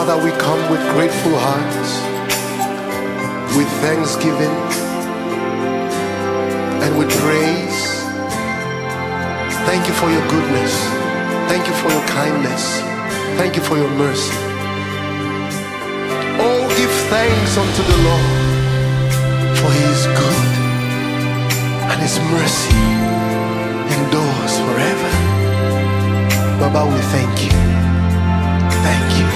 Father, we come with grateful hearts, with thanksgiving, and with praise. Thank you for your goodness. Thank you for your kindness. Thank you for your mercy. Oh, give thanks unto the Lord, for he is good, and his mercy endures forever. Baba, we thank you. Thank you.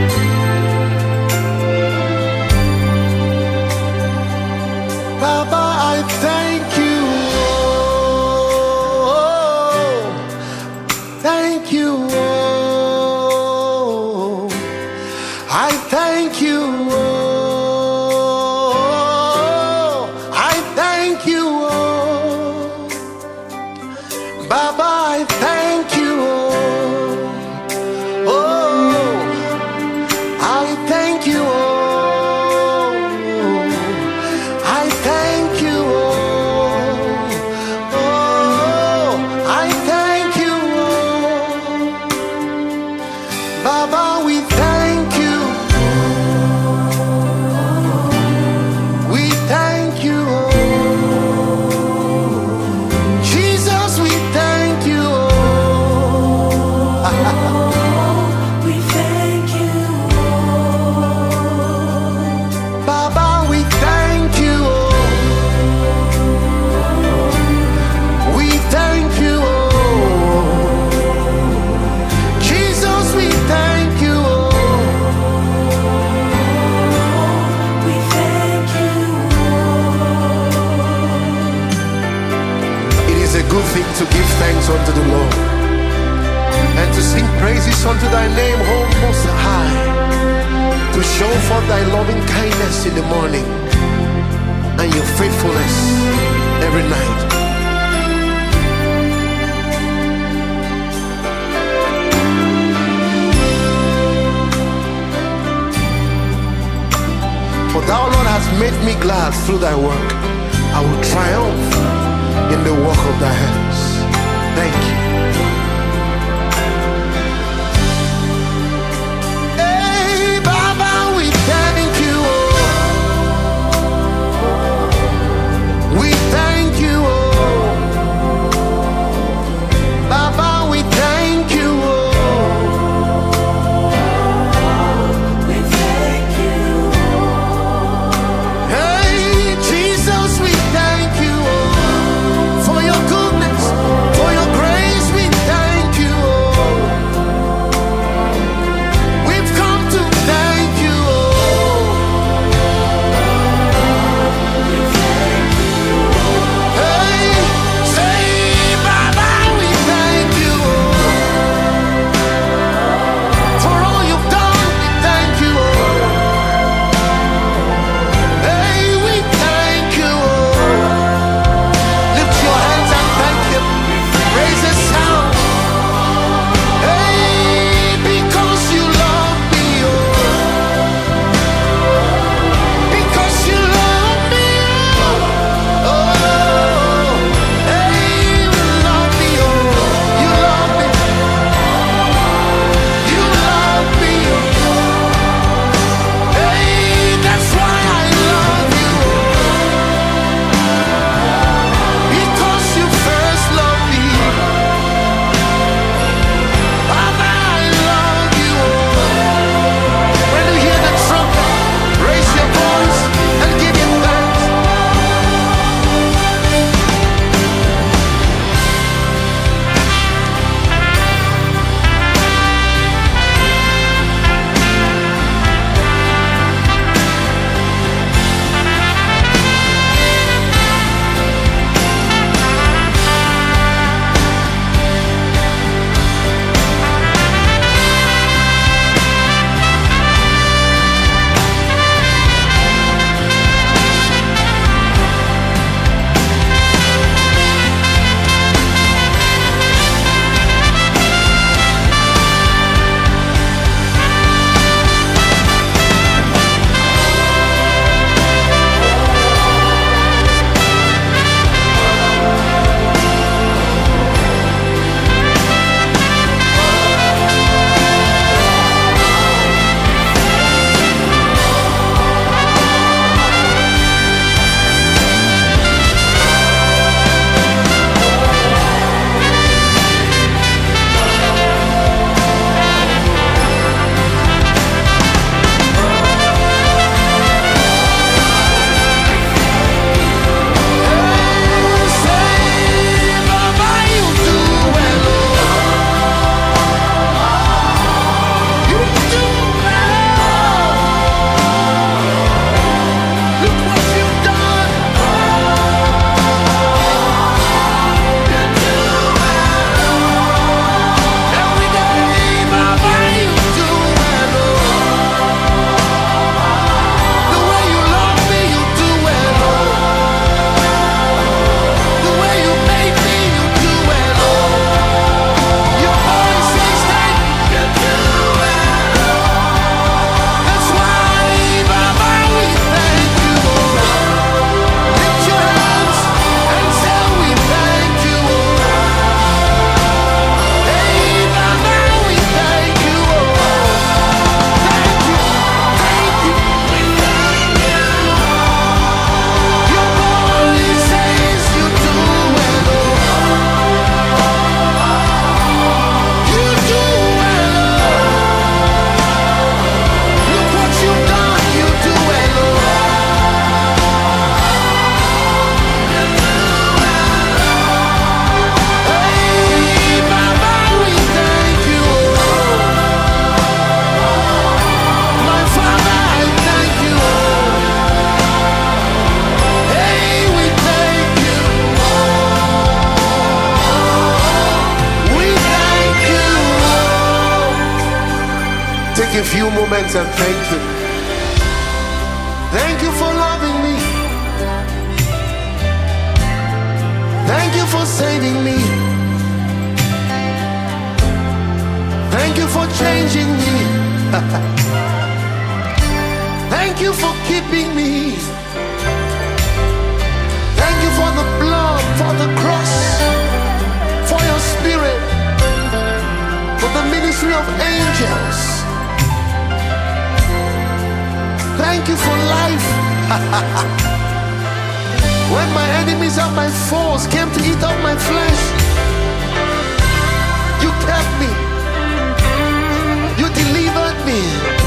Baba, I thank you. Thank you. I thank you. I thank you. Baba, I thank you. I thank you. I thank you. I thank you. Baba, we thank you. We thank you. Jesus, we thank you. We thank you. Baba, we thank you. We thank you. Jesus, we thank you. We thank you. It is a good thing to give thanks unto the Lord and to sing praises unto thy name, O Most High, to show forth thy loving kindness in the morning and your faithfulness every night. For thou, Lord, hast made me glad through thy work. I will triumph in the work of thy hands. Thank you. Hey, Baba, we thank you. We thank you. Baba, we thank you. We thank you. Hey, Jesus, we thank you for your goodness, for your grace. We thank a few moments and thank you. Thank you for loving me. Thank you for saving me. Thank you for changing me. Thank you for keeping me. Thank you for the blood, for the cross, for your spirit, for the ministry of angels. Thank you for life. When my enemies and my foes came to eat up my flesh, you kept me. You delivered me.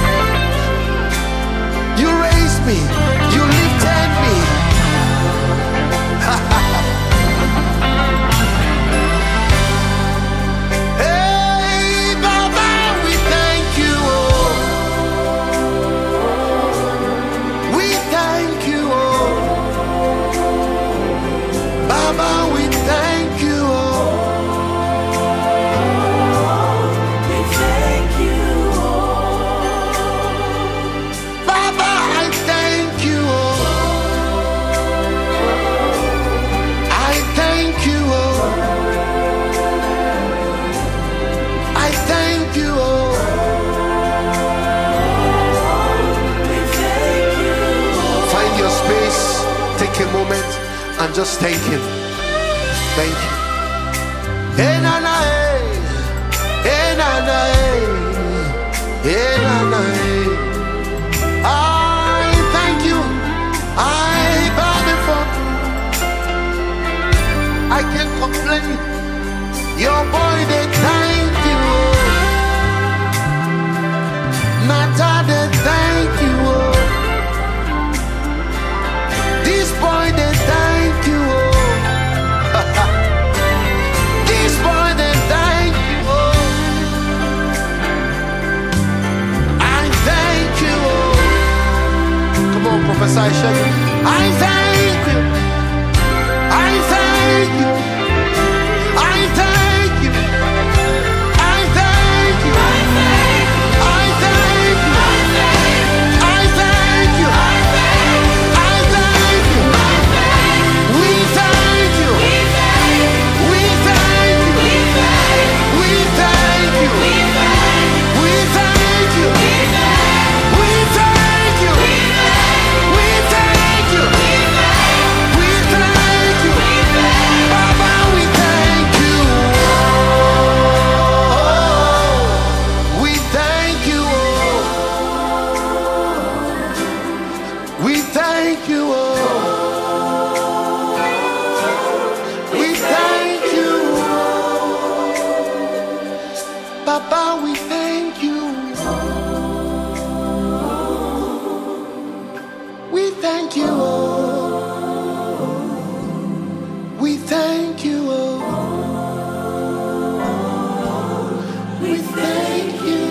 You raised me. You lifted me. Hey, Baba, we thank you. We thank you. Baba, we thank you. We thank you. Baba, I thank you. I thank you. I thank you. We thank you. Find your space, take a moment, and just thank Him. Thank you. Hey, na, na, hey. Hey, na, na, hey. Hey, na, na, hey. I thank you. I bow before. I can't complain. Your boy, they thank you. Nata, they thank you. This boy, they thank you. This boy, they thank you. I thank you. Come on, Professor Ishaq. I thank you. I thank you. I thank you. I thank you. I thank you. I thank you. I thank you. We thank you. We thank you. We thank you. We thank you. We thank you. We thank you. We thank you. Baba, we thank you. We thank you. We thank you. We thank you. Papa, we thank you. We thank you. We thank you. We thank you.